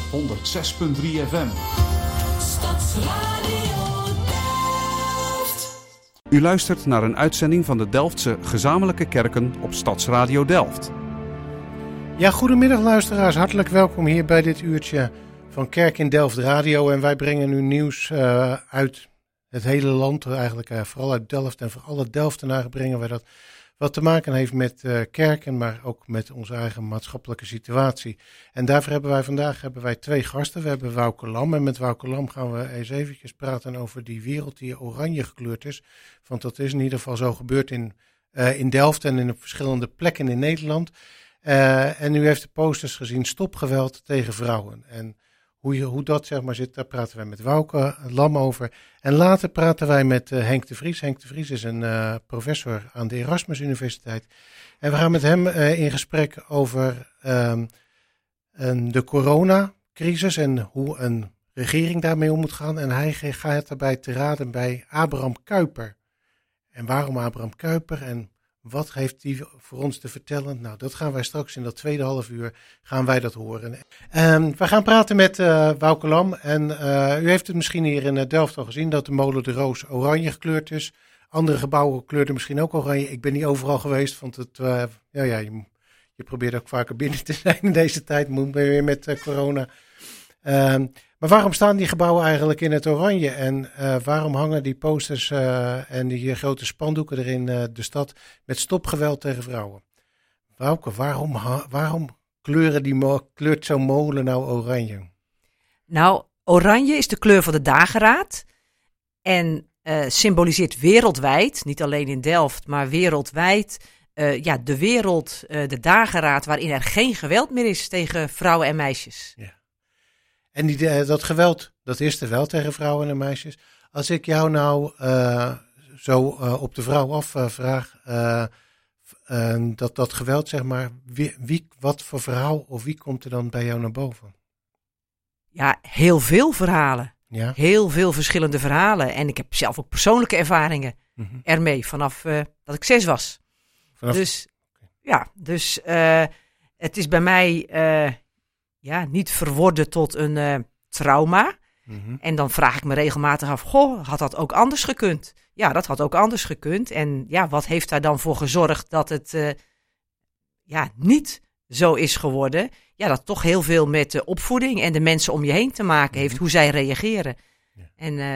106.3 FM. Stadsradio Delft. U luistert naar een uitzending van de Delftse Gezamenlijke Kerken op Stadsradio Delft. Ja, goedemiddag luisteraars. Hartelijk welkom hier bij dit uurtje van Kerk in Delft Radio. En wij brengen u nieuws uit het hele land, eigenlijk vooral uit Delft. En voor alle Delftenaren brengen wij dat wat te maken heeft met kerken, maar ook met onze eigen maatschappelijke situatie. En daarvoor hebben wij vandaag twee gasten. We hebben Wouke Lam en met Wouke Lam gaan we eens eventjes praten over die wereld die oranje gekleurd is. Want dat is in ieder geval zo gebeurd in Delft en in verschillende plekken in Nederland. En u heeft de posters gezien, stop geweld tegen vrouwen. En hoe dat zeg maar zit, daar praten wij met Wouke Lam over. En later praten wij met Henk de Vries. Henk de Vries is een professor aan de Erasmus Universiteit. En we gaan met hem in gesprek over de coronacrisis en hoe een regering daarmee om moet gaan. En hij gaat daarbij te raden bij Abraham Kuyper. En waarom Abraham Kuyper en wat heeft hij voor ons te vertellen? Nou, dat gaan wij straks in dat tweede half uur gaan wij dat horen. We gaan praten met Wouke Lam. En u heeft het misschien hier in Delft al gezien dat de molen de Roos oranje gekleurd is. Andere gebouwen kleurden misschien ook oranje. Ik ben niet overal geweest, want je probeert ook vaker binnen te zijn in deze tijd. Moet weer met corona. Maar waarom staan die gebouwen eigenlijk in het oranje? En waarom hangen die posters en die grote spandoeken er in de stad met stopgeweld tegen vrouwen? Wouke, waarom kleurt zo'n molen nou oranje? Nou, oranje is de kleur van de dageraad en symboliseert wereldwijd, niet alleen in Delft, maar wereldwijd, de wereld, de dageraad waarin er geen geweld meer is tegen vrouwen en meisjes. Ja. En dat geweld, dat is er wel tegen vrouwen en meisjes. Als ik jou nou op de vrouw afvraag, dat geweld, zeg maar, wat voor verhaal of wie komt er dan bij jou naar boven? Ja, heel veel verhalen. Ja? Heel veel verschillende verhalen. En ik heb zelf ook persoonlijke ervaringen ermee, vanaf dat ik 6 was. Dus het is bij mij niet verworden tot een trauma. Mm-hmm. En dan vraag ik me regelmatig af, had dat ook anders gekund? Ja, dat had ook anders gekund. En ja, wat heeft daar dan voor gezorgd dat het niet zo is geworden? Ja, dat toch heel veel met de opvoeding en de mensen om je heen te maken heeft, hoe zij reageren. Ja.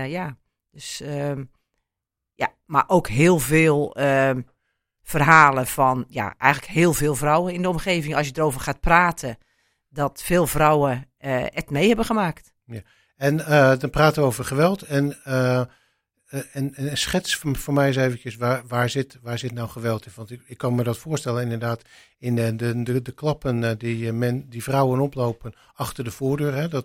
En maar ook heel veel verhalen van, eigenlijk heel veel vrouwen in de omgeving. Als je erover gaat praten, dat veel vrouwen het mee hebben gemaakt. Ja. En dan praten we over geweld. En een schets voor mij eens eventjes, waar zit nou geweld in? Want ik kan me dat voorstellen inderdaad in de klappen die vrouwen oplopen achter de voordeur. Hè,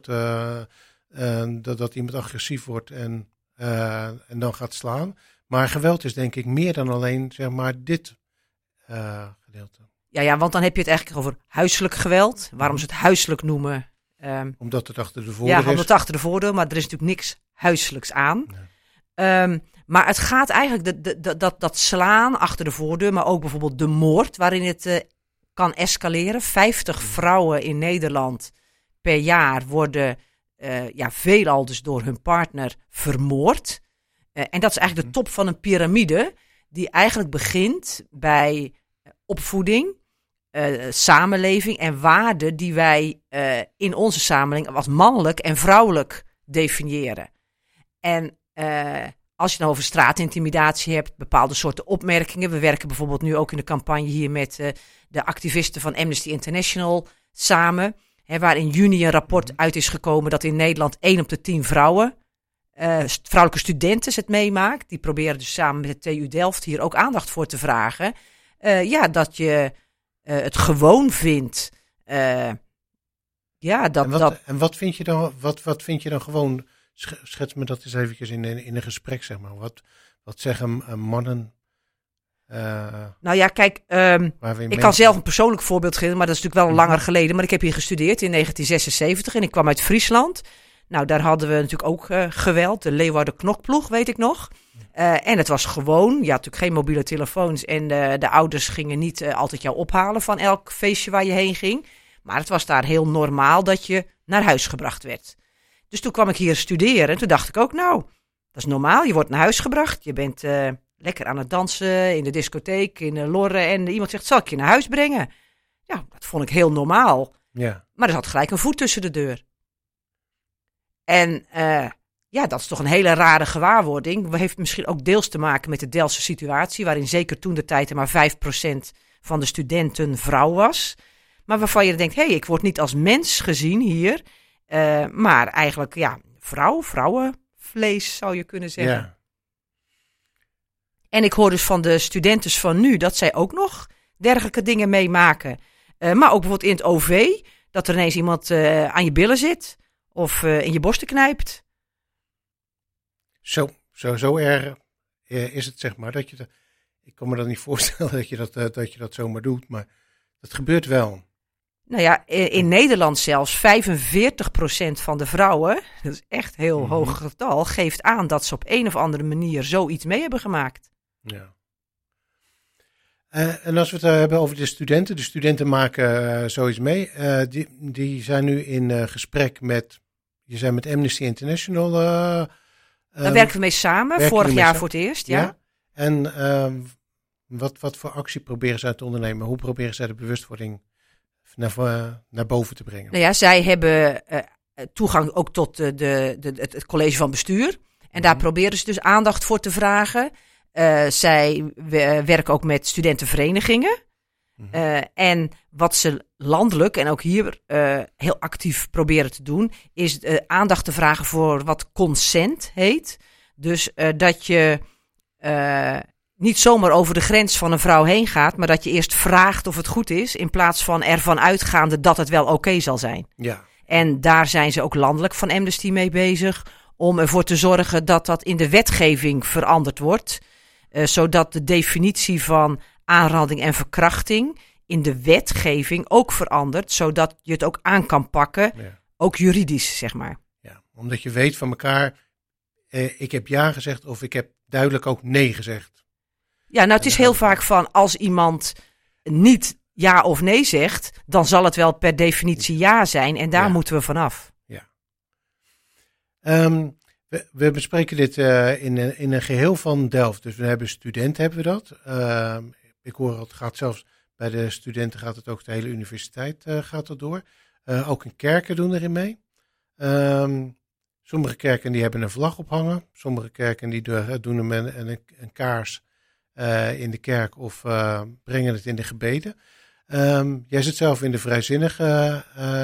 dat iemand agressief wordt en dan gaat slaan. Maar geweld is denk ik meer dan alleen zeg maar dit gedeelte. Ja, want dan heb je het eigenlijk over huiselijk geweld. Waarom ze het huiselijk noemen? Omdat het achter de voordeur is. Ja, omdat het achter de voordeur, maar er is natuurlijk niks huiselijks aan. Nee. Maar het gaat eigenlijk, dat slaan achter de voordeur, maar ook bijvoorbeeld de moord, waarin het kan escaleren. 50 vrouwen in Nederland per jaar worden veelal dus door hun partner vermoord. En dat is eigenlijk de top van een piramide, die eigenlijk begint bij opvoeding, samenleving en waarden die wij in onze samenleving als mannelijk en vrouwelijk definiëren. En als je nou over straatintimidatie hebt, bepaalde soorten opmerkingen. We werken bijvoorbeeld nu ook in de campagne hier met de activisten van Amnesty International samen. Waar in juni een rapport uit is gekomen dat in Nederland 1 op de 10 vrouwelijke studenten het meemaakt. Die proberen dus samen met de TU Delft hier ook aandacht voor te vragen. Dat je het gewoon vindt. En wat vind je dan? Wat vind je dan gewoon? Schets me dat eens eventjes in een gesprek, zeg maar. Wat zeggen mannen? Ik kan zelf een persoonlijk voorbeeld geven, maar dat is natuurlijk wel langer geleden. Maar ik heb hier gestudeerd in 1976 en ik kwam uit Friesland. Nou, daar hadden we natuurlijk ook geweld. De Leeuwarden Knokploeg, weet ik nog. En het was gewoon, natuurlijk geen mobiele telefoons. En de ouders gingen niet altijd jou ophalen van elk feestje waar je heen ging. Maar het was daar heel normaal dat je naar huis gebracht werd. Dus toen kwam ik hier studeren en toen dacht ik ook, nou, dat is normaal. Je wordt naar huis gebracht, je bent lekker aan het dansen in de discotheek, in de Lorre. En iemand zegt, zal ik je naar huis brengen? Ja, dat vond ik heel normaal. Ja. Maar er zat gelijk een voet tussen de deur. En dat is toch een hele rare gewaarwording. Het heeft misschien ook deels te maken met de Delftse situatie, waarin zeker toen de tijd er maar 5% van de studenten vrouw was. Maar waarvan je denkt, ik word niet als mens gezien hier, maar eigenlijk, vrouwenvlees zou je kunnen zeggen. Ja. En ik hoor dus van de studenten van nu dat zij ook nog dergelijke dingen meemaken. Maar ook bijvoorbeeld in het OV, dat er ineens iemand aan je billen zit of in je borsten knijpt. Zo erg is het, zeg maar. Ik kan me dat niet voorstellen dat je dat zomaar doet, maar dat gebeurt wel. Nou ja, in Nederland zelfs 45% van de vrouwen, dat is echt een heel hoog getal, geeft aan dat ze op een of andere manier zoiets mee hebben gemaakt. Ja. En als we het hebben over de studenten maken zoiets mee. Die zijn nu in gesprek je zijn met Amnesty International. Daar werken we mee samen, vorig jaar voor het eerst. Ja. En wat voor actie proberen zij te ondernemen? Hoe proberen zij de bewustwording naar boven te brengen? Nou ja, zij hebben toegang ook tot het college van bestuur. En daar proberen ze dus aandacht voor te vragen. Zij werken ook met studentenverenigingen. En wat ze landelijk en ook hier heel actief proberen te doen, is aandacht te vragen voor wat consent heet. Dus dat je niet zomaar over de grens van een vrouw heen gaat, maar dat je eerst vraagt of het goed is, in plaats van ervan uitgaande dat het wel oké zal zijn. Ja. En daar zijn ze ook landelijk van Amnesty mee bezig, om ervoor te zorgen dat dat in de wetgeving veranderd wordt. Zodat de definitie van aanranding en verkrachting in de wetgeving ook verandert, zodat je het ook aan kan pakken, ook juridisch, zeg maar. Ja, omdat je weet van elkaar, ik heb ja gezegd of ik heb duidelijk ook nee gezegd. Ja, nou het is heel vaak van, als iemand niet ja of nee zegt, dan zal het wel per definitie ja zijn en daar moeten we vanaf. Ja. We bespreken dit in een geheel van Delft. Dus we hebben dat. Ik hoor het gaat zelfs bij de studenten gaat het ook de hele universiteit gaat er door. Ook in kerken doen erin mee. Sommige kerken die hebben een vlag ophangen. Sommige kerken die doen een kaars in de kerk of brengen het in de gebeden. Jij zit zelf in de vrijzinnige.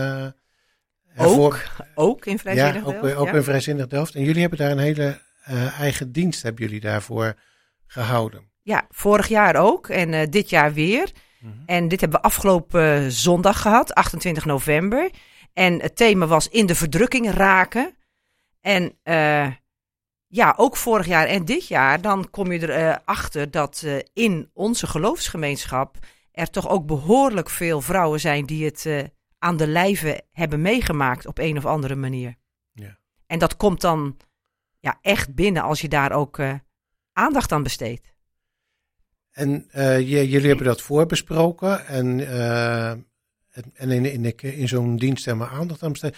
Ook in Vrijzinnig Delft. Ook in Vrijzinnig Delft. En jullie hebben daar een hele eigen dienst hebben jullie daarvoor gehouden. Ja, vorig jaar ook en dit jaar weer. En dit hebben we afgelopen zondag gehad, 28 november. En het thema was in de verdrukking raken. En ook vorig jaar en dit jaar, dan kom je erachter dat in onze geloofsgemeenschap er toch ook behoorlijk veel vrouwen zijn die het aan de lijve hebben meegemaakt op een of andere manier. Ja. En dat komt dan echt binnen als je daar ook aandacht aan besteedt. En jullie hebben dat voorbesproken en in zo'n dienst helemaal aandacht aan besteden.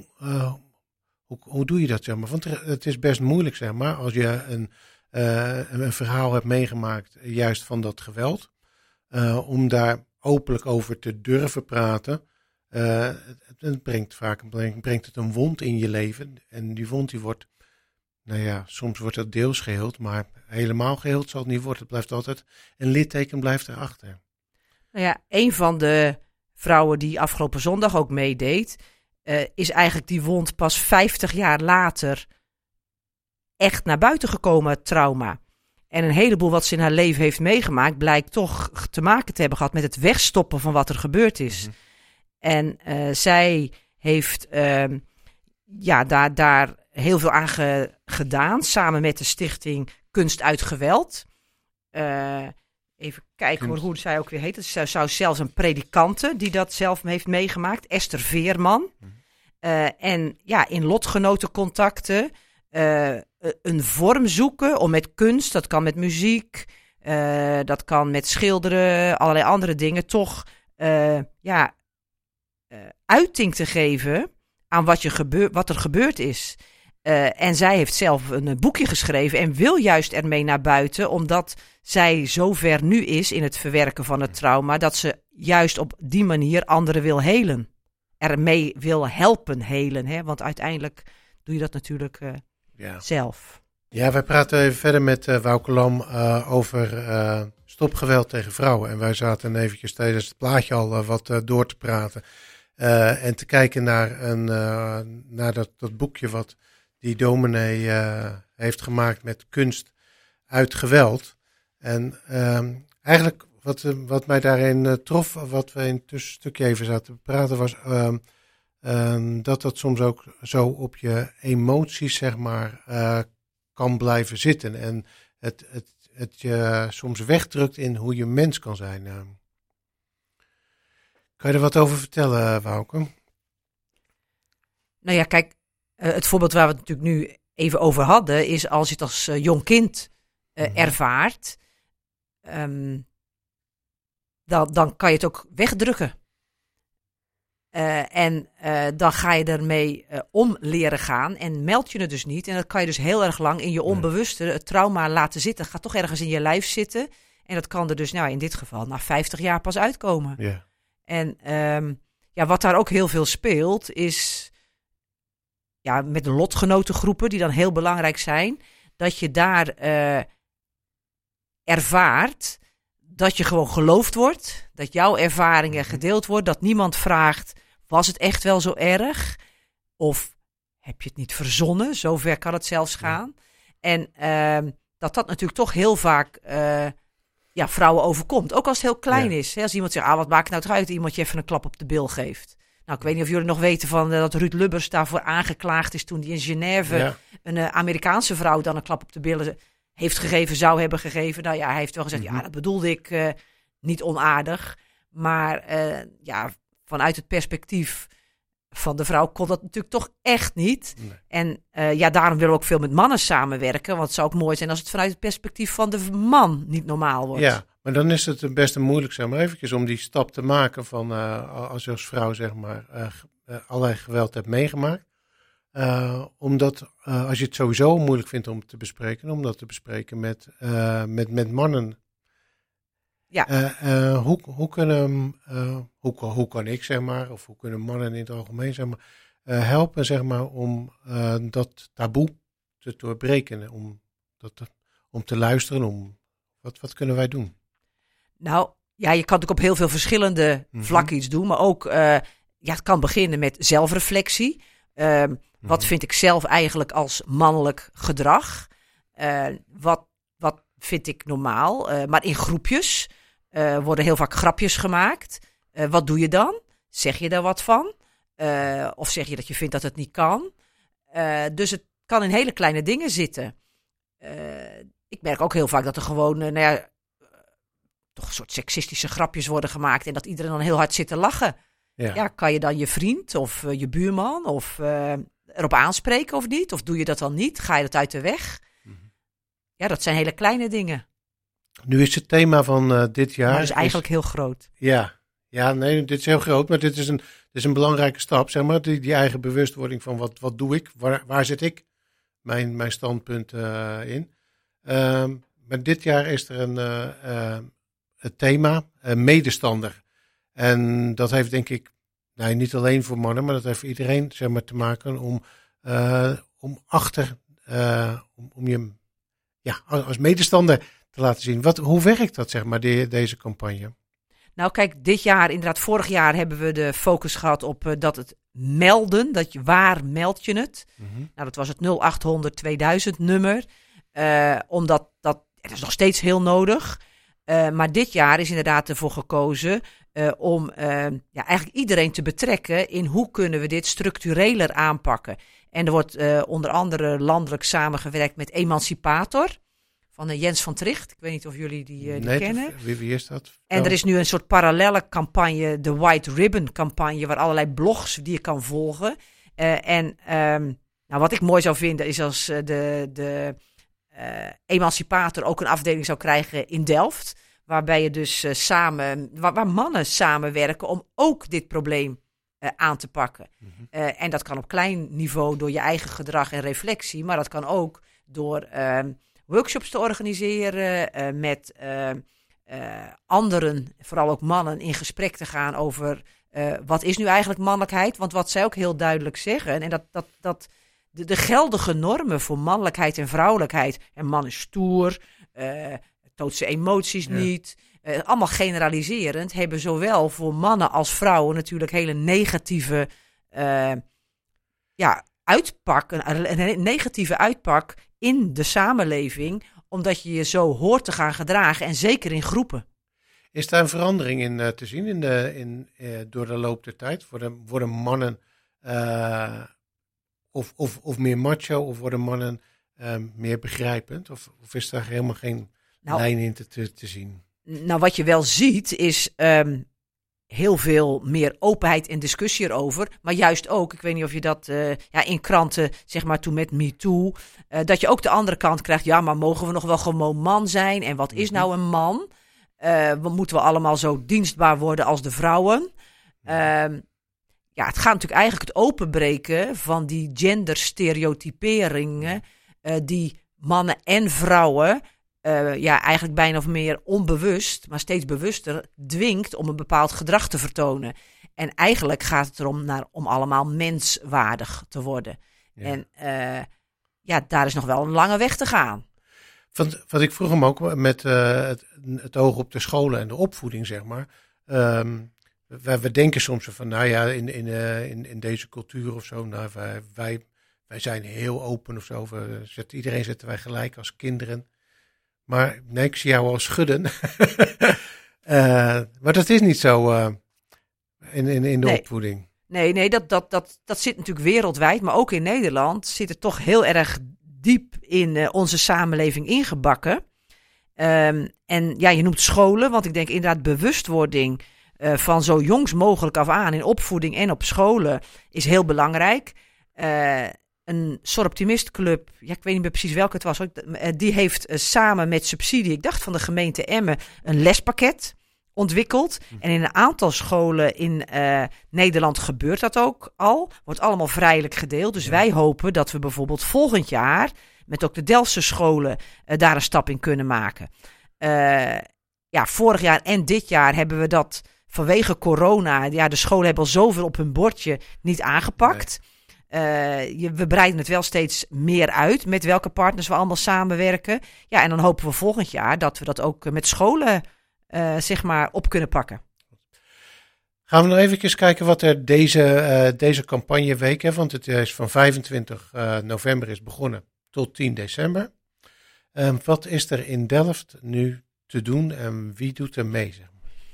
Hoe doe je dat, zeg maar? Want het is best moeilijk, zeg maar, als je een verhaal hebt meegemaakt, juist van dat geweld, om daar openlijk over te durven praten. Het brengt het een wond in je leven. En die wond die wordt, soms wordt het deels geheeld, maar helemaal geheeld zal het niet worden. Het blijft altijd, een litteken blijft erachter. Nou ja, een van de vrouwen die afgelopen zondag ook meedeed, is eigenlijk die wond pas 50 jaar later echt naar buiten gekomen, trauma. En een heleboel wat ze in haar leven heeft meegemaakt, blijkt toch te maken te hebben gehad met het wegstoppen van wat er gebeurd is. Mm-hmm. En zij heeft daar heel veel aan gedaan, samen met de stichting Kunst uit Geweld. Even kijken hoe zij ook weer heet. Het zou zelfs een predikante die dat zelf heeft meegemaakt, Esther Veerman. En in lotgenotencontacten een vorm zoeken om met kunst, dat kan met muziek, dat kan met schilderen, allerlei andere dingen, toch uiting te geven aan wat er gebeurd is. En zij heeft zelf een boekje geschreven en wil juist ermee naar buiten, omdat zij zo ver nu is in het verwerken van het trauma, dat ze juist op die manier anderen wil helen. Ermee wil helpen helen, hè? Want uiteindelijk doe je dat natuurlijk zelf. Ja, wij praten even verder met Wouke Lam over stopgeweld tegen vrouwen. En wij zaten eventjes tijdens het plaatje al wat door te praten. En te kijken naar dat boekje wat die dominee heeft gemaakt met kunst uit geweld. En eigenlijk wat mij daarin trof, wat we in het tussenstukje even zaten te praten, was dat soms ook zo op je emoties, zeg maar, kan blijven zitten. En het je soms wegdrukt in hoe je mens kan zijn. Kan je er wat over vertellen, Wouke? Nou ja, kijk, het voorbeeld waar we het natuurlijk nu even over hadden, is als je het als jong kind ervaart, dan kan je het ook wegdrukken. Dan ga je ermee om leren gaan en meld je het dus niet. En dat kan je dus heel erg lang in je onbewuste het trauma laten zitten. Het gaat toch ergens in je lijf zitten. En dat kan er dus in dit geval na 50 jaar pas uitkomen. Ja. En wat daar ook heel veel speelt is met de lotgenotengroepen die dan heel belangrijk zijn. Dat je daar ervaart dat je gewoon geloofd wordt. Dat jouw ervaringen gedeeld worden. Dat niemand vraagt, was het echt wel zo erg? Of heb je het niet verzonnen? Zover kan het zelfs gaan. En dat natuurlijk toch heel vaak vrouwen overkomt. Ook als het heel klein is. Hè? Als iemand zegt, wat maakt het nou toch uit? Iemand je even een klap op de bil geeft. Nou, ik weet niet of jullie nog weten van dat Ruud Lubbers daarvoor aangeklaagd is toen hij in Genève een Amerikaanse vrouw dan een klap op de billen heeft gegeven, zou hebben gegeven. Nou ja, hij heeft wel gezegd, dat bedoelde ik niet onaardig. Maar vanuit het perspectief van de vrouw kon dat natuurlijk toch echt niet. Nee. En daarom willen we ook veel met mannen samenwerken. Want het zou ook mooi zijn als het vanuit het perspectief van de man niet normaal wordt. Ja, maar dan is het best moeilijk, zeg maar, eventjes om die stap te maken van als je als vrouw, zeg maar, allerlei geweld hebt meegemaakt. Omdat als je het sowieso moeilijk vindt om te bespreken, om dat te bespreken met mannen. Ja. Hoe kan ik, zeg maar, of hoe kunnen mannen in het algemeen, zeg maar, helpen, zeg maar, om dat taboe te doorbreken, om te luisteren, wat kunnen wij doen? Nou, je kan natuurlijk op heel veel verschillende vlakken iets doen, maar ook, het kan beginnen met zelfreflectie. Wat vind ik zelf eigenlijk als mannelijk gedrag? Wat vind ik normaal? Maar in groepjes worden heel vaak grapjes gemaakt. Wat doe je dan? Zeg je daar wat van? Of zeg je dat je vindt dat het niet kan? Dus het kan in hele kleine dingen zitten. Ik merk ook heel vaak dat er gewoon toch een soort seksistische grapjes worden gemaakt en dat iedereen dan heel hard zit te lachen. Ja, kan je dan je vriend of je buurman of erop aanspreken of niet? Of doe je dat dan niet? Ga je dat uit de weg? Ja, dat zijn hele kleine dingen. Nu is het thema van dit jaar. Maar dat is eigenlijk heel groot. Ja, nee, dit is heel groot, maar dit is een belangrijke stap, zeg maar. Die eigen bewustwording van wat doe ik? Waar zit ik? Mijn standpunt in. Maar dit jaar is er het thema medestander. En dat heeft denk ik, niet alleen voor mannen, maar dat heeft voor iedereen, zeg maar, te maken om je als medestander te laten zien. Hoe werkt dat, zeg maar, deze campagne? Nou kijk, dit jaar, inderdaad vorig jaar hebben we de focus gehad op dat het melden. Waar meld je het? Nou, dat was het 0800 2000 nummer. Omdat dat is nog steeds heel nodig. Maar dit jaar is inderdaad ervoor gekozen om eigenlijk iedereen te betrekken in hoe kunnen we dit structureler aanpakken. En er wordt onder andere landelijk samengewerkt met Emancipator van Jens van Tricht. Ik weet niet of jullie die kennen. Wie is dat? En er is nu een soort parallelle campagne, de White Ribbon campagne, waar allerlei blogs die je kan volgen. Wat ik mooi zou vinden is als de Emancipator ook een afdeling zou krijgen in Delft. Waarbij je dus waar mannen samenwerken om ook dit probleem aan te pakken. En dat kan op klein niveau door je eigen gedrag en reflectie, maar dat kan ook door workshops te organiseren, met anderen, vooral ook mannen, in gesprek te gaan over wat is nu eigenlijk mannelijkheid. Want wat zij ook heel duidelijk zeggen, en dat de geldige normen voor mannelijkheid en vrouwelijkheid, en man is stoer, toont zijn emoties niet, allemaal generaliserend, hebben zowel voor mannen als vrouwen natuurlijk hele negatieve uitpak, een negatieve uitpak in de samenleving, omdat je je zo hoort te gaan gedragen en zeker in groepen. Is daar een verandering in te zien door de loop der tijd? Worden mannen of meer macho of worden mannen meer begrijpend? Of is daar helemaal geen lijn in te zien? Nou, wat je wel ziet is heel veel meer openheid en discussie erover. Maar juist ook, ik weet niet of je dat in kranten, zeg maar toen met MeToo, dat je ook de andere kant krijgt. Ja, maar mogen we nog wel gewoon man zijn? En wat is nou een man? Moeten we allemaal zo dienstbaar worden als de vrouwen? Het gaat natuurlijk eigenlijk het openbreken van die genderstereotyperingen die mannen en vrouwen eigenlijk bijna of meer onbewust, maar steeds bewuster dwingt om een bepaald gedrag te vertonen. En eigenlijk gaat het erom om allemaal menswaardig te worden. Ja. En daar is nog wel een lange weg te gaan. Wat ik vroeg hem ook met het oog op de scholen en de opvoeding, zeg maar. We denken soms van, in deze cultuur of zo, wij zijn heel open of zo. Iedereen zetten wij gelijk als kinderen. Maar nee, ik zie jou al schudden. Maar dat is niet zo in de opvoeding. Nee, dat zit natuurlijk wereldwijd, maar ook in Nederland zit het toch heel erg diep in onze samenleving ingebakken. En je noemt scholen, want ik denk inderdaad bewustwording van zo jongs mogelijk af aan in opvoeding en op scholen is heel belangrijk. Een Soroptimistclub, ik weet niet meer precies welke het was, die heeft samen met subsidie, ik dacht van de gemeente Emmen, een lespakket ontwikkeld. En in een aantal scholen in Nederland gebeurt dat ook al. Wordt allemaal vrijelijk gedeeld. Dus wij hopen dat we bijvoorbeeld volgend jaar met ook de Delftse scholen daar een stap in kunnen maken. Vorig jaar en dit jaar hebben we dat vanwege corona, de scholen hebben al zoveel op hun bordje niet aangepakt. We breiden het wel steeds meer uit met welke partners we allemaal samenwerken. Ja, en dan hopen we volgend jaar dat we dat ook met scholen op kunnen pakken. Gaan we nog even kijken wat er deze campagneweek, want het is van 25 november is begonnen tot 10 december. Wat is er in Delft nu te doen en wie doet er mee? Zeg maar?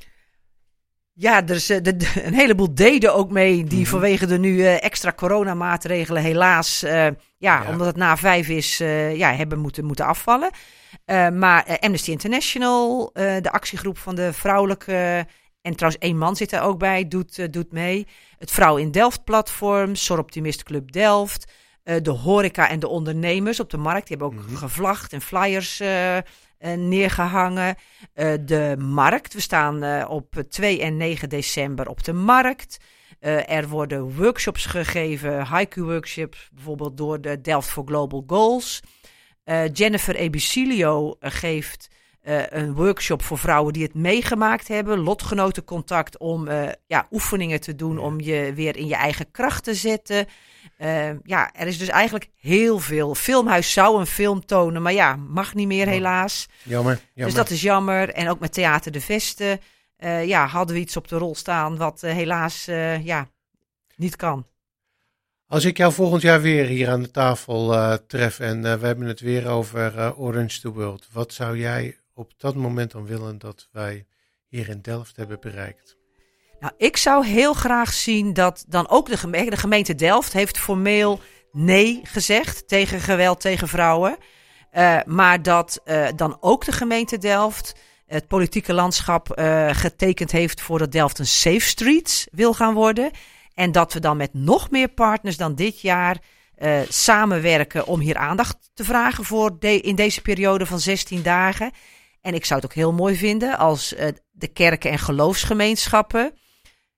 Ja, er is een heleboel deden ook mee die vanwege de nu extra coronamaatregelen helaas, omdat het na 5 is, hebben moeten afvallen. Maar Amnesty International, de actiegroep van de vrouwelijke, en trouwens 1 man zit er ook bij, doet mee. Het Vrouw in Delft platform, Soroptimist Club Delft, de horeca en de ondernemers op de markt. Die hebben ook gevlagd en flyers neergehangen. De markt, we staan op 2 en 9 december op de markt. Er worden workshops gegeven, haiku-workshops, bijvoorbeeld door de Delft for Global Goals. Jennifer Ebicilio geeft een workshop voor vrouwen die het meegemaakt hebben. Lotgenotencontact om oefeningen te doen om je weer in je eigen kracht te zetten. Er is dus eigenlijk heel veel. Filmhuis zou een film tonen, maar mag niet meer helaas. Jammer. Dus dat is jammer. En ook met Theater de Vesten hadden we iets op de rol staan wat helaas niet kan. Als ik jou volgend jaar weer hier aan de tafel tref en we hebben het weer over Orange the World. Wat zou jij op dat moment dan willen dat wij hier in Delft hebben bereikt? Nou, ik zou heel graag zien dat dan ook de gemeente Delft heeft formeel nee gezegd tegen geweld tegen vrouwen. Maar dat dan ook de gemeente Delft het politieke landschap getekend heeft voor dat Delft een safe streets wil gaan worden. En dat we dan met nog meer partners dan dit jaar samenwerken om hier aandacht te vragen voor in deze periode van 16 dagen. En ik zou het ook heel mooi vinden als de kerken en geloofsgemeenschappen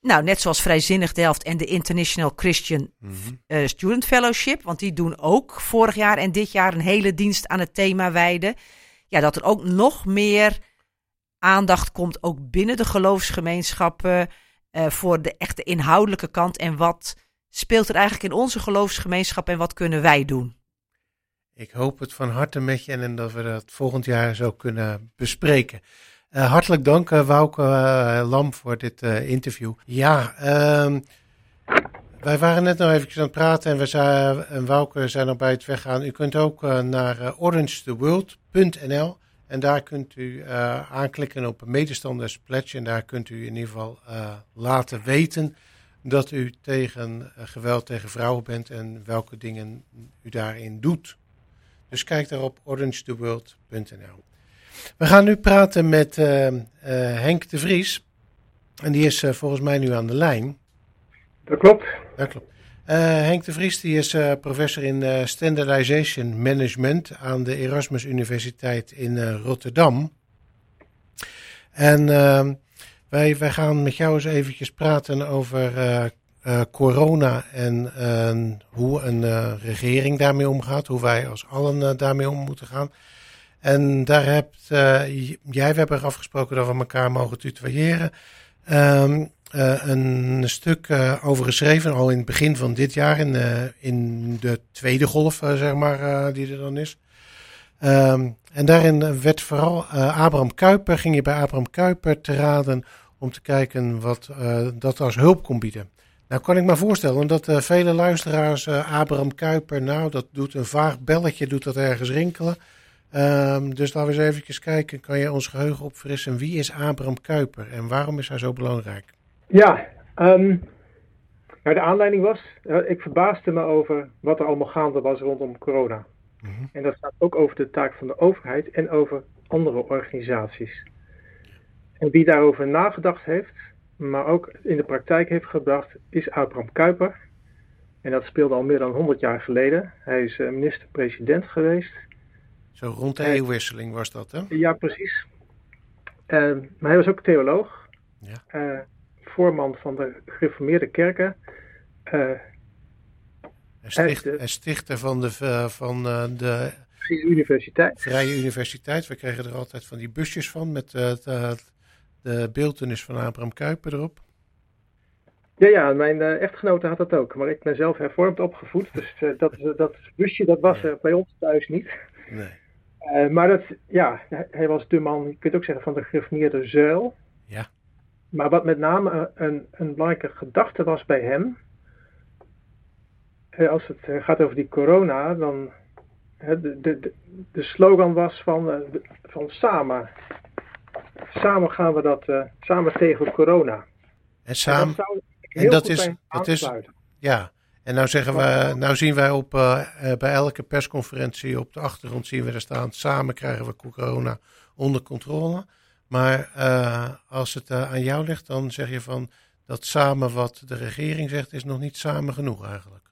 Nou, net zoals Vrijzinnig Delft en de International Christian Student Fellowship. Want die doen ook vorig jaar en dit jaar een hele dienst aan het thema wijden. Ja, dat er ook nog meer aandacht komt, ook binnen de geloofsgemeenschappen, voor de echte inhoudelijke kant. En wat speelt er eigenlijk in onze geloofsgemeenschap en wat kunnen wij doen? Ik hoop het van harte met je en dat we dat volgend jaar zo kunnen bespreken. Hartelijk dank Wouke Lam voor dit interview. Ja, wij waren net nog even aan het praten en Wouke zijn nog bij het weggaan. U kunt ook naar orangetheworld.nl en daar kunt u aanklikken op medestanders pledge en daar kunt u in ieder geval laten weten dat u tegen geweld tegen vrouwen bent en welke dingen u daarin doet. Dus kijk daar op orangetheworld.nl. We gaan nu praten met Henk de Vries. En die is volgens mij nu aan de lijn. Dat klopt. Dat klopt. Henk de Vries die is professor in Standardization Management aan de Erasmus Universiteit in Rotterdam. En wij gaan met jou eens eventjes praten over corona en hoe een regering daarmee omgaat. Hoe wij als allen daarmee om moeten gaan. En daar we hebben afgesproken dat we elkaar mogen tutoyeren. Een stuk over geschreven, al in het begin van dit jaar, in de tweede golf, zeg maar, die er dan is. En daarin werd vooral ging je bij Abraham Kuyper te raden om te kijken wat dat als hulp kon bieden. Nou kan ik me voorstellen dat vele luisteraars Abraham Kuyper, nou dat doet een vaag belletje, doet dat ergens rinkelen. Dus laten we eens even kijken, kan je ons geheugen opfrissen? Wie is Abraham Kuyper en waarom is hij zo belangrijk? Ja, de aanleiding was, ik verbaasde me over wat er allemaal gaande was rondom corona. Mm-hmm. En dat gaat ook over de taak van de overheid en over andere organisaties. En wie daarover nagedacht heeft, maar ook in de praktijk heeft gebracht, is Abraham Kuyper. En dat speelde al meer dan 100 jaar geleden. Hij is minister-president geweest. Zo rond de eeuwwisseling was dat, hè? Ja, precies. Maar hij was ook theoloog. Ja. Voorman van de gereformeerde kerken. Stichter van de Vrije Universiteit. Vrije Universiteit. We kregen er altijd van die busjes van met de beeltenis van Abraham Kuyper erop. Ja, mijn echtgenote had dat ook. Maar ik ben zelf hervormd opgevoed. Dus dat busje dat was er bij ons thuis niet. Nee. Maar hij was de man, je kunt ook zeggen, van de gereformeerde zuil. Ja. Maar wat met name een belangrijke gedachte was bij hem, als het gaat over die corona, dan de slogan was van samen. Samen gaan we samen tegen corona. En samen. En dat is. Ja. En nou zien wij bij elke persconferentie op de achtergrond zien we er staan, samen krijgen we corona onder controle. Maar als het aan jou ligt, dan zeg je van dat samen wat de regering zegt is nog niet samen genoeg eigenlijk.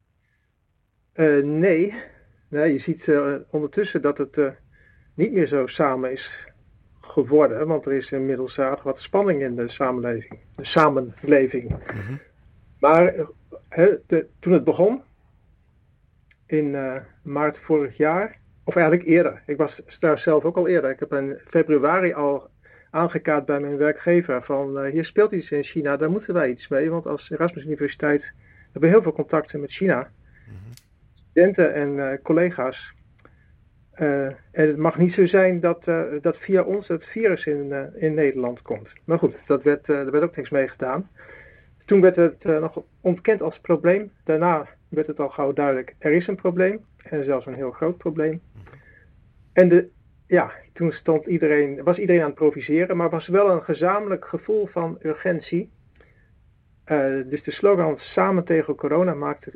Nee, je ziet ondertussen dat het niet meer zo samen is geworden. Want er is inmiddels wat spanning in de samenleving. Mm-hmm. Maar toen het begon, in maart vorig jaar, of eigenlijk eerder. Ik was daar zelf ook al eerder. Ik heb in februari al aangekaart bij mijn werkgever van hier speelt iets in China, daar moeten wij iets mee. Want als Erasmus Universiteit hebben we heel veel contacten met China. Mm-hmm. Studenten en collega's. En het mag niet zo zijn dat via ons het virus in Nederland komt. Maar goed, er werd ook niks mee gedaan. Toen werd het nog ontkend als probleem. Daarna werd het al gauw duidelijk, er is een probleem. En zelfs een heel groot probleem. En toen was iedereen aan het improviseren, maar was wel een gezamenlijk gevoel van urgentie. Dus de slogan samen tegen corona maakte,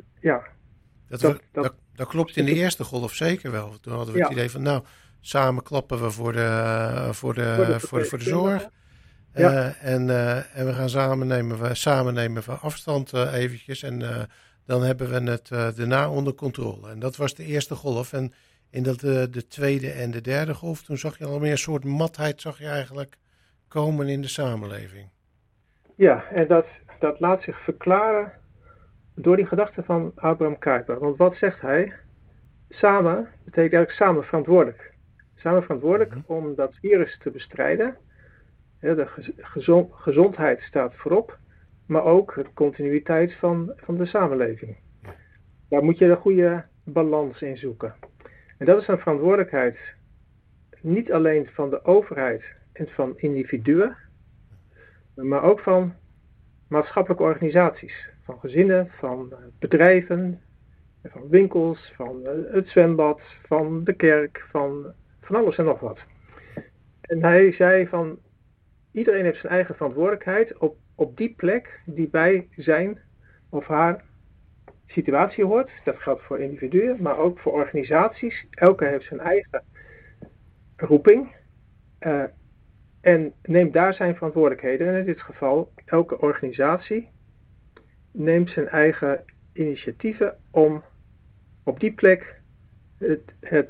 Dat klopt in de eerste golf zeker wel. Toen hadden we het idee van, samen klappen we voor de zorg. Ja. En we gaan samen nemen we afstand eventjes. En dan hebben we het daarna onder controle. En dat was de eerste golf. En in de tweede en de derde golf, toen zag je al meer een soort matheid eigenlijk komen in de samenleving. Ja, en dat laat zich verklaren door die gedachte van Abraham Kuyper. Want wat zegt hij? Samen betekent eigenlijk samen verantwoordelijk. Samen verantwoordelijk om dat virus te bestrijden. Ja, de gezondheid staat voorop, maar ook de continuïteit van de samenleving. Daar moet je een goede balans in zoeken. En dat is een verantwoordelijkheid niet alleen van de overheid en van individuen, maar ook van maatschappelijke organisaties. Van gezinnen, van bedrijven, van winkels, van het zwembad, van de kerk, van alles en nog wat. En hij zei van, iedereen heeft zijn eigen verantwoordelijkheid op die plek die bij zijn of haar situatie hoort. Dat geldt voor individuen, maar ook voor organisaties. Elke heeft zijn eigen roeping en neemt daar zijn verantwoordelijkheden. En in dit geval, elke organisatie neemt zijn eigen initiatieven om op die plek het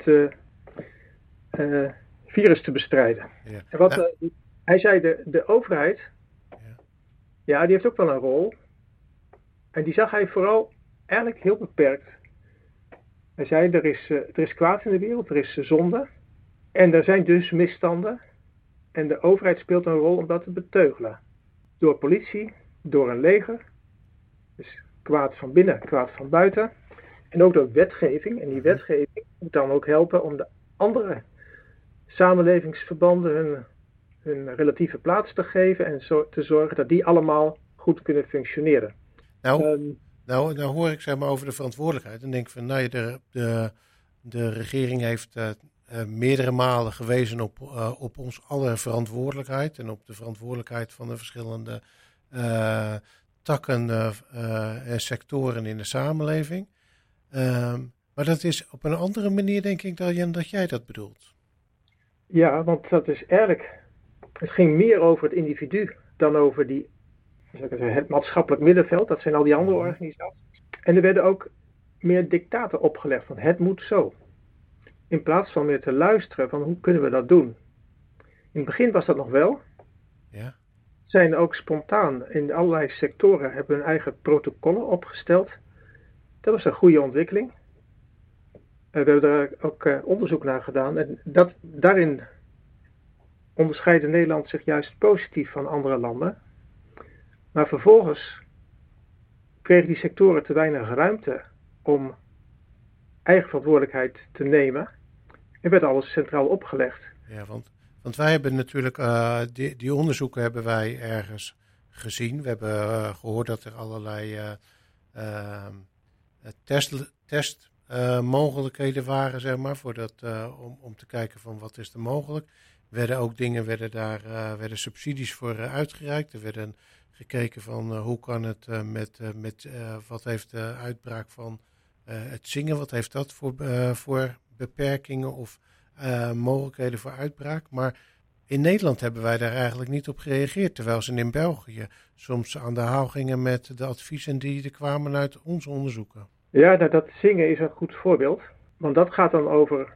virus te bestrijden. Ja. En wat hij zei, de overheid, ja, die heeft ook wel een rol. En die zag hij vooral eigenlijk heel beperkt. Hij zei, er is kwaad in de wereld, er is zonde. En er zijn dus misstanden. En de overheid speelt een rol om dat te beteugelen. Door politie, door een leger. Dus kwaad van binnen, kwaad van buiten. En ook door wetgeving. En die wetgeving moet dan ook helpen om de andere samenlevingsverbanden hun relatieve plaats te geven. En te zorgen dat die allemaal goed kunnen functioneren. Nou hoor ik zeg maar over de verantwoordelijkheid. En denk van, nou, de regering heeft meerdere malen gewezen op ons aller verantwoordelijkheid. En op de verantwoordelijkheid van de verschillende takken en sectoren in de samenleving. Maar dat is op een andere manier, denk ik, dan dat jij dat bedoelt. Ja, want dat is eigenlijk... Het ging meer over het individu dan over het maatschappelijk middenveld. Dat zijn al die andere organisaties. En er werden ook meer dictaten opgelegd van het moet zo. In plaats van meer te luisteren van hoe kunnen we dat doen. In het begin was dat nog wel. Ja. Zijn ook spontaan in allerlei sectoren hebben hun eigen protocollen opgesteld. Dat was een goede ontwikkeling. We hebben daar ook onderzoek naar gedaan. En daarin onderscheidde Nederland zich juist positief van andere landen. Maar vervolgens kregen die sectoren te weinig ruimte om eigen verantwoordelijkheid te nemen. En werd alles centraal opgelegd. Ja, want wij hebben natuurlijk, die onderzoeken hebben wij ergens gezien. We hebben gehoord dat er allerlei testmogelijkheden waren, zeg maar, om te kijken van wat is er mogelijk. Werden subsidies voor uitgereikt. Er werden gekeken van hoe kan het wat heeft de uitbraak van het zingen, wat heeft dat voor beperkingen of mogelijkheden voor uitbraak. Maar in Nederland hebben wij daar eigenlijk niet op gereageerd, terwijl ze in België soms aan de haal gingen met de adviezen die er kwamen uit onze onderzoeken. Ja, dat zingen is een goed voorbeeld, want dat gaat dan over,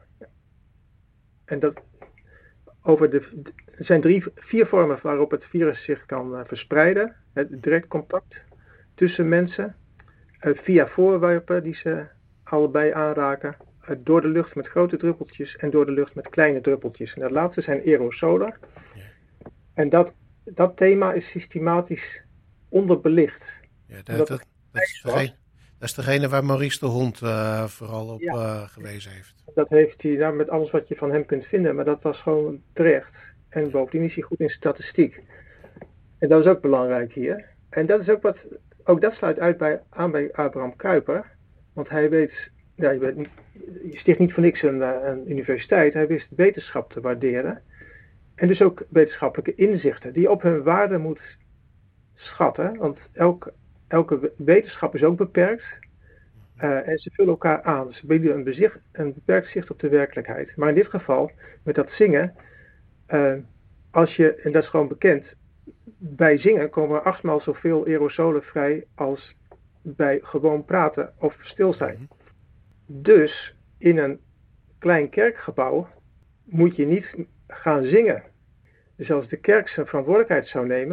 er zijn 4 vormen waarop het virus zich kan verspreiden. Het direct contact tussen mensen, via voorwerpen die ze allebei aanraken, door de lucht met grote druppeltjes en door de lucht met kleine druppeltjes. En dat laatste zijn aerosolen. Ja. En dat thema is systematisch onderbelicht. Ja, dat is degene waar Maurice de Hond vooral op gewezen heeft. Dat heeft hij met alles wat je van hem kunt vinden, maar dat was gewoon terecht. En bovendien is hij goed in statistiek. En dat is ook belangrijk hier. En dat is ook dat sluit aan bij Abraham Kuyper. Want hij weet, je sticht niet voor niks een universiteit. Hij wist wetenschap te waarderen. En dus ook wetenschappelijke inzichten die op hun waarde moet schatten. Want elke wetenschap is ook beperkt. En ze vullen elkaar aan. Ze bieden een beperkt zicht op de werkelijkheid. Maar in dit geval, met dat zingen, en dat is gewoon bekend, bij zingen komen er 8 maal zoveel aerosolen vrij als bij gewoon praten of stil zijn. Dus in een klein kerkgebouw moet je niet gaan zingen. Dus als de kerk zijn verantwoordelijkheid zou nemen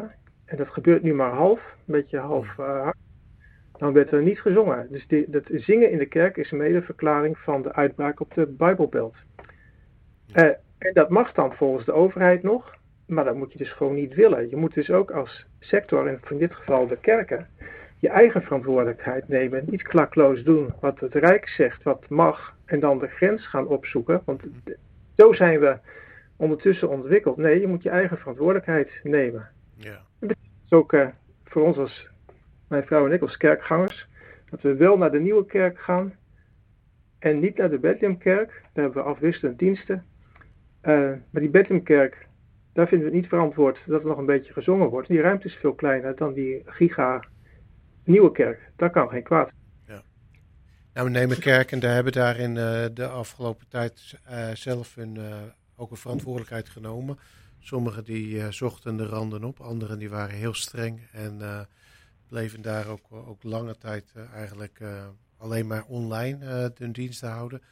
en dat gebeurt nu maar half, een beetje half hard, dan werd er niet gezongen. Dus dat zingen in de kerk is een medeverklaring van de uitbraak op de Bijbelbelt. En dat mag dan volgens de overheid nog, maar dat moet je dus gewoon niet willen. Je moet dus ook als sector, en in dit geval de kerken, je eigen verantwoordelijkheid nemen. Niet klakloos doen wat het Rijk zegt, wat mag, en dan de grens gaan opzoeken. Want zo zijn we ondertussen ontwikkeld. Nee, je moet je eigen verantwoordelijkheid nemen. Ja. Dat is ook voor ons als mijn vrouw en ik als kerkgangers, dat we wel naar de nieuwe kerk gaan en niet naar de Bethlehemkerk. Daar hebben we afwisselend diensten. Maar die Bethlehemkerk, daar vinden we het niet verantwoord dat er nog een beetje gezongen wordt. Die ruimte is veel kleiner dan die giga nieuwe kerk. Dat kan geen kwaad. Nou, we nemen kerken, daar hebben daar in de afgelopen tijd zelf ook een verantwoordelijkheid genomen. Sommigen die zochten de randen op, anderen die waren heel streng en bleven daar ook lange tijd eigenlijk alleen maar online hun diensten houden.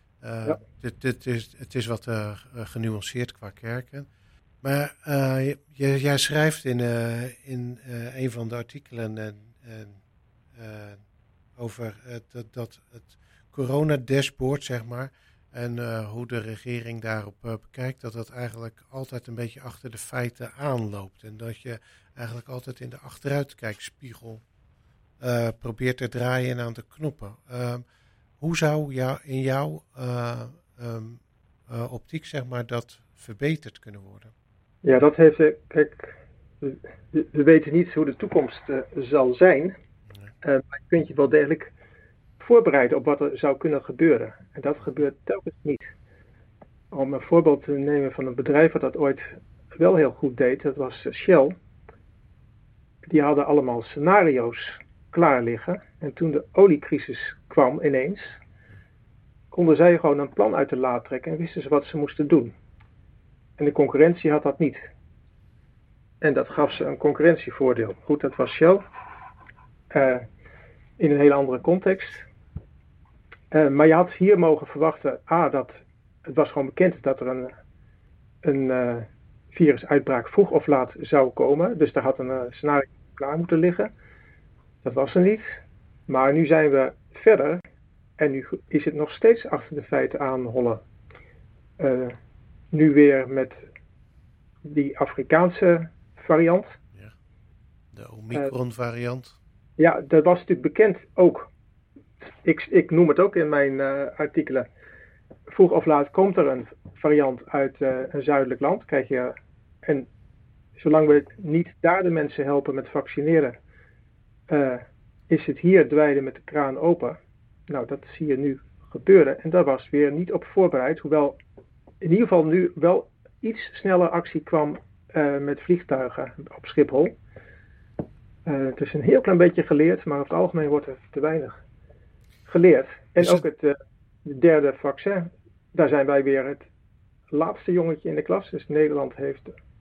Het is wat genuanceerd qua kerken. Maar jij schrijft in een van de artikelen over het corona-dashboard, zeg maar, en hoe de regering daarop bekijkt, dat eigenlijk altijd een beetje achter de feiten aanloopt. En dat je eigenlijk altijd in de achteruitkijkspiegel probeert te draaien en aan de knoppen. Hoe zou in jouw optiek, zeg maar, dat verbeterd kunnen worden? Ja, dat heeft, kijk, we weten niet hoe de toekomst zal zijn. Maar je kunt je wel degelijk voorbereiden op wat er zou kunnen gebeuren. En dat gebeurt telkens niet. Om een voorbeeld te nemen van een bedrijf wat dat ooit wel heel goed deed, dat was Shell. Die hadden allemaal scenario's klaar liggen. En toen de oliecrisis kwam ineens, konden zij gewoon een plan uit de la trekken en wisten ze wat ze moesten doen. En de concurrentie had dat niet. En dat gaf ze een concurrentievoordeel. Goed, dat was Shell. In een hele andere context. Maar je had hier mogen verwachten, dat het was gewoon bekend dat er een virusuitbraak vroeg of laat zou komen. Dus daar had een scenario klaar moeten liggen. Dat was er niet. Maar nu zijn we verder en nu is het nog steeds achter de feiten aanhollen. Nu weer met die Afrikaanse variant. Ja, de Omicron variant. Ja, dat was natuurlijk bekend ook. Ik noem het ook in mijn artikelen. Vroeg of laat komt er een variant uit een zuidelijk land. En zolang we niet daar de mensen helpen met vaccineren, is het hier dweilen met de kraan open. Nou, dat zie je nu gebeuren. En daar was weer niet op voorbereid. Hoewel in ieder geval nu wel iets sneller actie kwam met vliegtuigen op Schiphol. Het is een heel klein beetje geleerd, maar over het algemeen wordt er te weinig geleerd. En ook het derde vaccin, daar zijn wij weer het laatste jongetje in de klas. Dus Nederland heeft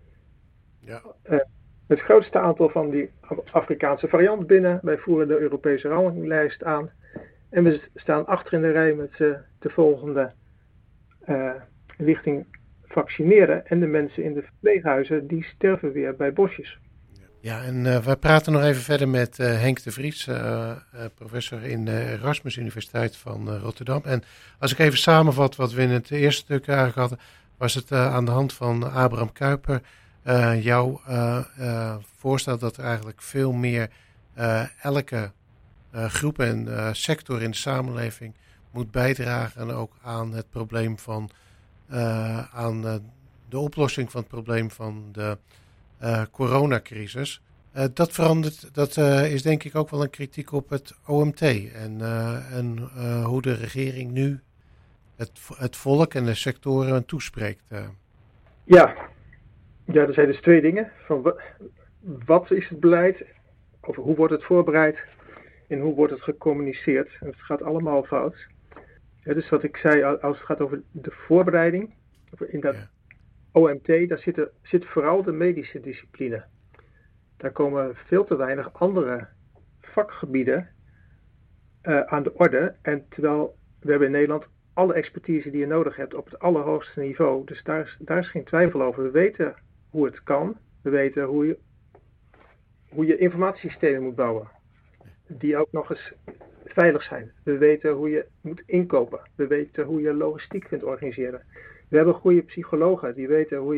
het grootste aantal van die Afrikaanse variant binnen. Wij voeren de Europese ranglijst aan. En we staan achter in de rij met de volgende richting vaccineren. En de mensen in de verpleeghuizen, die sterven weer bij bosjes. Ja, en wij praten nog even verder met Henk de Vries, professor in de Erasmus Universiteit van Rotterdam. En als ik even samenvat wat we in het eerste stuk eigenlijk hadden, was het aan de hand van Abraham Kuyper jouw voorstel dat er eigenlijk veel meer elke groep en sector in de samenleving moet bijdragen ook aan het probleem van, aan de oplossing van het probleem van de coronacrisis. Dat is denk ik ook wel een kritiek op het OMT en hoe de regering nu het volk en de sectoren toespreekt. Ja, er zijn dus twee dingen. Van wat is het beleid? Of hoe wordt het voorbereid? En hoe wordt het gecommuniceerd? En het gaat allemaal fout. Ja, dus wat ik zei, als het gaat over de voorbereiding, in dat OMT, daar zit vooral de medische discipline. Daar komen veel te weinig andere vakgebieden aan de orde. En terwijl we hebben in Nederland alle expertise die je nodig hebt op het allerhoogste niveau. Dus daar is geen twijfel over. We weten hoe het kan. We weten hoe je hoe je informatiesystemen moet bouwen. Die ook nog eens veilig zijn. We weten hoe je moet inkopen. We weten hoe je logistiek kunt organiseren. We hebben goede psychologen die weten hoe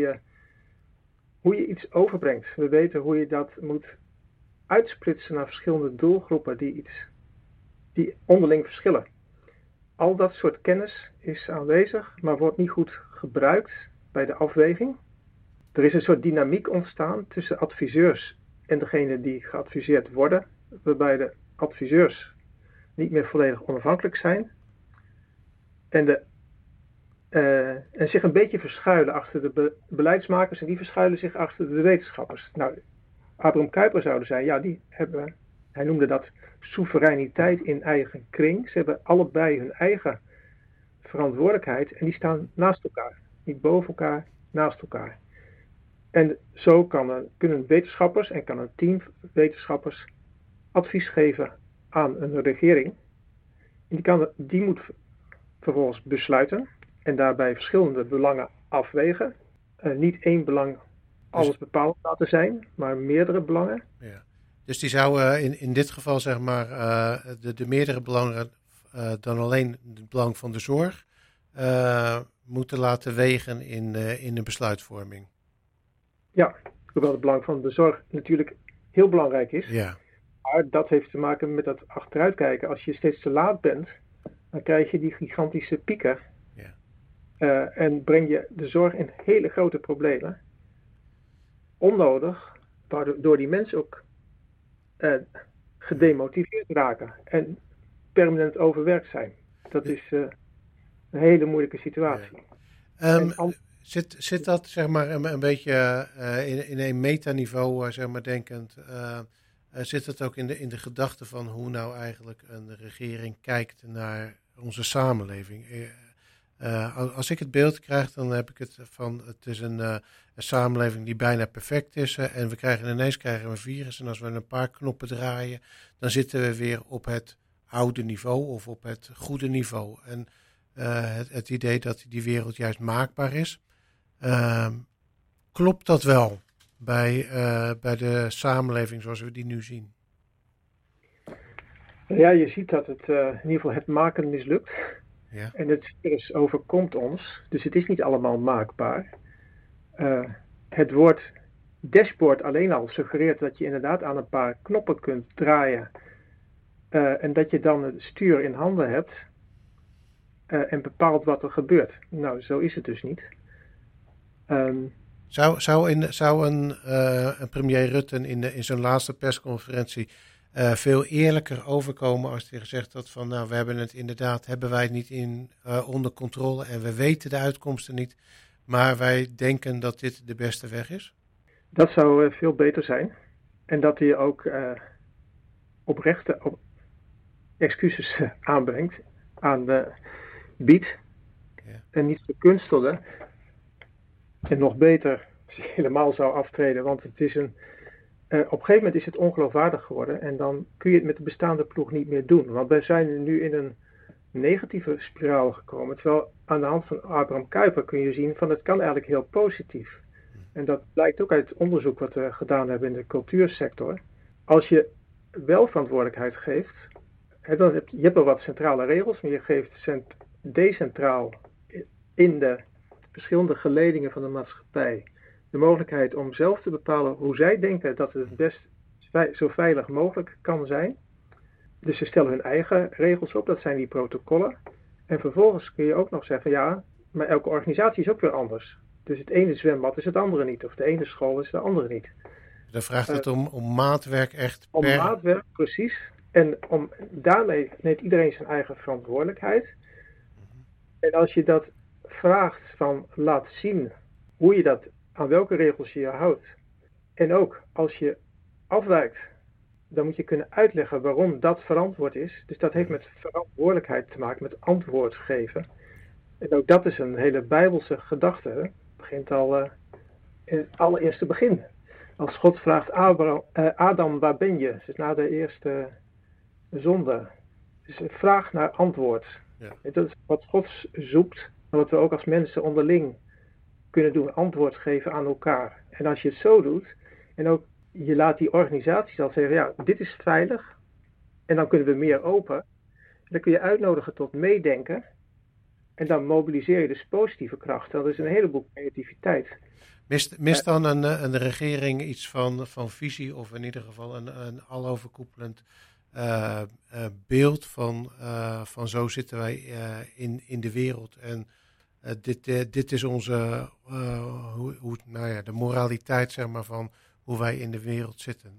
je iets overbrengt. We weten hoe je dat moet uitsplitsen naar verschillende doelgroepen die onderling verschillen. Al dat soort kennis is aanwezig, maar wordt niet goed gebruikt bij de afweging. Er is een soort dynamiek ontstaan tussen adviseurs en degene die geadviseerd worden, waarbij de adviseurs niet meer volledig onafhankelijk zijn en zich een beetje verschuilen achter de beleidsmakers en die verschuilen zich achter de wetenschappers. Nou, Abraham Kuyper zouden zijn, hij noemde dat soevereiniteit in eigen kring. Ze hebben allebei hun eigen verantwoordelijkheid en die staan naast elkaar. Niet boven elkaar, naast elkaar. En zo kunnen wetenschappers en kan een team wetenschappers advies geven aan een regering. En die moet vervolgens besluiten en daarbij verschillende belangen afwegen. Niet één belang alles bepalend laten zijn, maar meerdere belangen. Ja. Dus die zou in dit geval zeg maar de meerdere belangen dan alleen het belang van de zorg moeten laten wegen in de besluitvorming. Ja, hoewel het belang van de zorg natuurlijk heel belangrijk is. Ja. Maar dat heeft te maken met dat achteruitkijken. Als je steeds te laat bent, dan krijg je die gigantische pieken. Ja. En breng je de zorg in hele grote problemen. Onnodig, waardoor die mensen ook gedemotiveerd raken en permanent overwerkt zijn. Dat is een hele moeilijke situatie. Ja. Zit dat zeg maar een beetje in een metaniveau, zeg maar denkend, zit het ook in de gedachte van hoe nou eigenlijk een regering kijkt naar onze samenleving? Als ik het beeld krijg, dan heb ik het van, het is een samenleving die bijna perfect is en ineens krijgen we een virus en als we een paar knoppen draaien, dan zitten we weer op het oude niveau of op het goede niveau. En het idee dat die wereld juist maakbaar is, klopt dat wel bij de samenleving zoals we die nu zien? Ja, je ziet dat het in ieder geval het maken mislukt. Ja. En het virus overkomt ons, dus het is niet allemaal maakbaar. Het woord dashboard alleen al suggereert dat je inderdaad aan een paar knoppen kunt draaien en dat je dan het stuur in handen hebt en bepaalt wat er gebeurt. Nou, zo is het dus niet. Zou een premier Rutte in zijn laatste persconferentie veel eerlijker overkomen als hij gezegd had van nou, hebben wij het niet onder controle en we weten de uitkomsten niet, maar wij denken dat dit de beste weg is? Dat zou veel beter zijn. En dat hij ook oprechte excuses biedt. Ja. En niet verkunstelde. En nog beter, als hij helemaal zou aftreden, want het is op een gegeven moment is het ongeloofwaardig geworden en dan kun je het met de bestaande ploeg niet meer doen. Want wij zijn nu in een negatieve spiraal gekomen. Terwijl aan de hand van Abraham Kuyper kun je zien van het kan eigenlijk heel positief. En dat blijkt ook uit het onderzoek wat we gedaan hebben in de cultuursector. Als je wel verantwoordelijkheid geeft, je hebt wel wat centrale regels, maar je geeft decentraal in de verschillende geledingen van de maatschappij de mogelijkheid om zelf te bepalen hoe zij denken dat het best zo veilig mogelijk kan zijn. Dus ze stellen hun eigen regels op, dat zijn die protocollen. En vervolgens kun je ook nog zeggen, ja, maar elke organisatie is ook weer anders. Dus het ene zwembad is het andere niet, of de ene school is de andere niet. Dan vraagt het om maatwerk echt Om maatwerk, precies. En daarmee neemt iedereen zijn eigen verantwoordelijkheid. En als je dat vraagt van laat zien hoe je dat, aan welke regels je houdt. En ook als je afwijkt, dan moet je kunnen uitleggen waarom dat verantwoord is. Dus dat heeft met verantwoordelijkheid te maken, met antwoord geven. En ook dat is een hele bijbelse gedachte. Hè? Het begint al in het allereerste begin. Als God vraagt Adam, waar ben je? Dus na de eerste zonde. Dus vraag naar antwoord. Ja. Dat is wat God zoekt. En wat we ook als mensen onderling kunnen doen. Antwoord geven aan elkaar. En als je het zo doet. En ook je laat die organisaties al zeggen, ja, dit is veilig. En dan kunnen we meer open. En dan kun je uitnodigen tot meedenken. En dan mobiliseer je dus positieve krachten. Dat is een heleboel creativiteit. Mist dan een regering iets van visie of in ieder geval een aloverkoepelend beeld van zo zitten wij in de wereld en dit is onze de moraliteit zeg maar van hoe wij in de wereld zitten.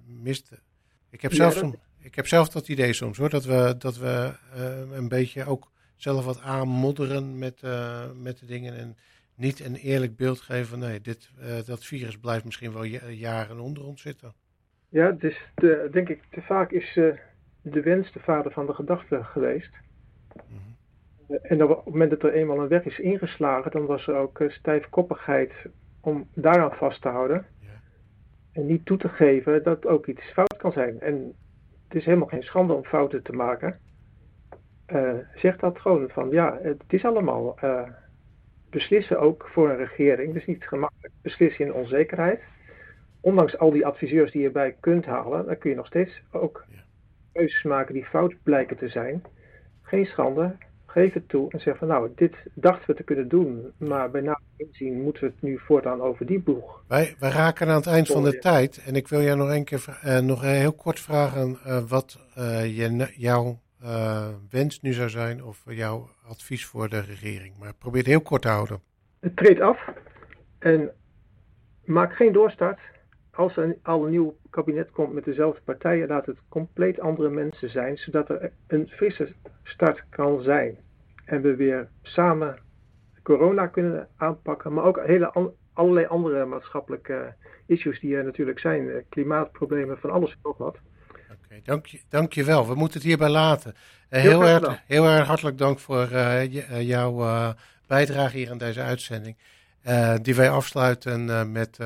Ik heb zelf dat idee soms hoor, dat we een beetje ook zelf wat aanmodderen met de dingen en niet een eerlijk beeld geven van nee, dat virus blijft misschien wel jaren onder ons zitten. Ja, dus denk ik, te vaak is de wens de vader van de gedachte geweest. Mm-hmm. En op het moment dat er eenmaal een weg is ingeslagen, dan was er ook stijfkoppigheid om daaraan vast te houden. Ja. En niet toe te geven dat ook iets fout kan zijn. En het is helemaal geen schande om fouten te maken. Zeg dat gewoon van ja, het is allemaal beslissen ook voor een regering. Dus niet gemakkelijk beslissen in onzekerheid. Ondanks al die adviseurs die je bij kunt halen, dan kun je nog steeds ook keuzes maken die fout blijken te zijn. Geen schande, geef het toe en zeg van nou, dit dachten we te kunnen doen, maar bij nader inzien moeten we het nu voortaan over die boeg. Wij raken aan het eind van de tijd en ik wil jou nog heel kort vragen wat jouw wens nu zou zijn of jouw advies voor de regering. Maar probeer het heel kort te houden. Treed af en maak geen doorstart. Als er al een nieuw kabinet komt met dezelfde partijen, laat het compleet andere mensen zijn, zodat er een frisse start kan zijn. En we weer samen corona kunnen aanpakken, maar ook allerlei andere maatschappelijke issues die er natuurlijk zijn. Klimaatproblemen, van alles en nog wat. Oké, dank je wel. We moeten het hierbij laten. Heel erg hartelijk dank voor jouw bijdrage hier aan deze uitzending. Die wij afsluiten met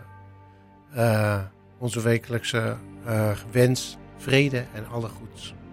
onze wekelijkse wens, vrede en alle goeds.